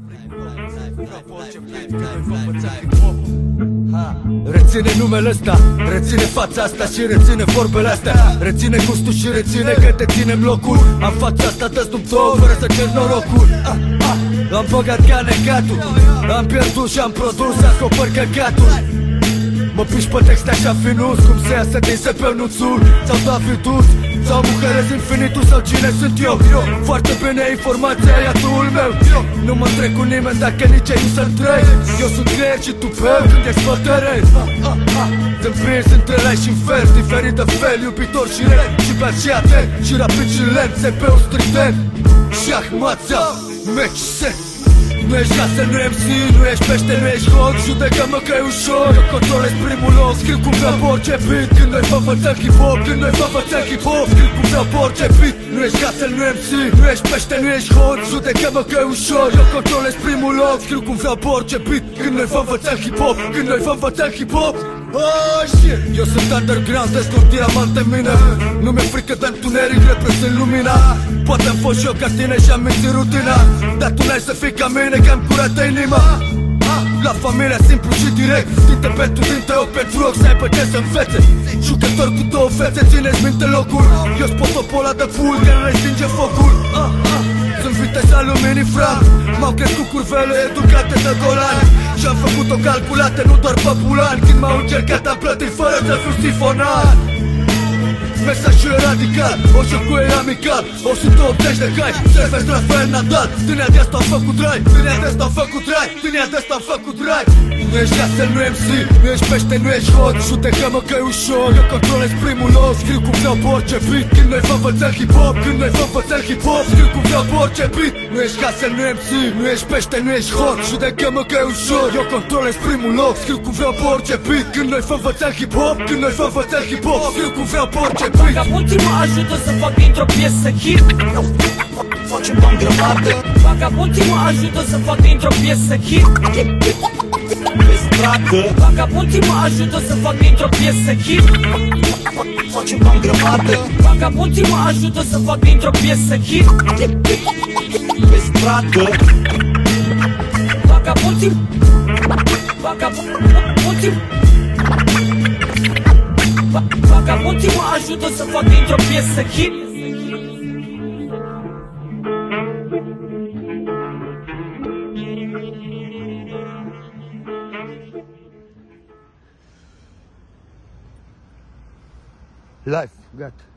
Reține numele ăsta, reține fața asta și reține vorbele astea. Reține gustul și reține că te ținem locul. Am fața asta, dă sub două fără să cer norocul. Am băgat ca necatul, am pierdut și am produs, acopăr căcatul. Mă piși pe texte așa finus, cum se iasă din sepenuțul sau David Dus, sau Bucărez infinitul, sau cine sunt eu. Foarte bine informația e atul meu. Nu mă întrec cu nimeni dacă nici ei nu se întreg. Eu sunt creier și tu peu când exploatărez. Sunt prins între rai și invers, diferit de fel, iubitor și red, și bea și atent, și rapid și lent, CPU strident și ahmația, meci set. Nu ești casă, nu MC, nu ești pește, nu ești hot, judecă-mă că e ușor. Eu controlez primul loc, scriu cum vreau pe orice beat. Când noi vă învățăm hip-hop, când noi vă învățăm hip-hop, scriu cum vreau pe orice beat. Nu ești casă, nu MC, nu ești pește, nu ești hot, judecă-mă că e ușor. Eu controlez primul loc, scriu cum vreau pe orice beat. Când noi vă învățăm hip-hop, când noi vă învățăm hip-hop. Oh, shit. Eu sunt underground, destul diamant în mine. Nu mi-e frică de întuneric, reprezint lumina. Poate am fost și eu ca tine și am mințit rutina, dar tu n-ai să fii ca mine, că am curată inima. La familia simplu și direct, dinte pentru dinte, ochi pentru ochi, să aibă ce să învețe. Jucător cu două fețe, țineți minte locul. Eu spot o pola de pul, care restinge focul. Sunt viteza luminii frag, m-au crescut curvele educate de golani. Și-am făcut-o calculată, nu doar pe bulan. Când m-au încercat am plătit fără să fiu sifonat. Mesajul e radical, o jocul e amical, 180 de cai, servesc Rafael Nadal. Tânea de asta am făcut rai, tânea de asta am făcut rai, tânea de asta am făcut rai. Nu ești castel, nu MC, nu ești pește, nu ești hot, judecă-mă că e ușor. Eu controlez primul loc, scriu cum vreau pe orice beat. Când noi vă învățăm hip-hop, când noi vă învățăm hip-hop, scriu cum vreau pe orice beat. Nu ești castel, nu MC, nu ești pește, nu ești hot, judecă-mă că e ușor. Eu controlez primul loc, scriu cum vreau pe orice beat. Când noi vă învățăm hip-hop, când noi vă învățăm hip-hop, scriu cum vreau pe orice beat. Vagabonții mă ajută să fac dintr-o piesă hit. Facem bani grămadă. Vagabonții mă ajută să fac dintr-o piesă hit. Pe stradă. Vagabonții mă ajută să fac dintr-o piesă hit. Facem bani grămadă. Vagabonții mă ajută să fac dintr-o piesă hit. Pe stradă. Vagabonții mă ajută să fac dintr-o piesă hit. Life, gata.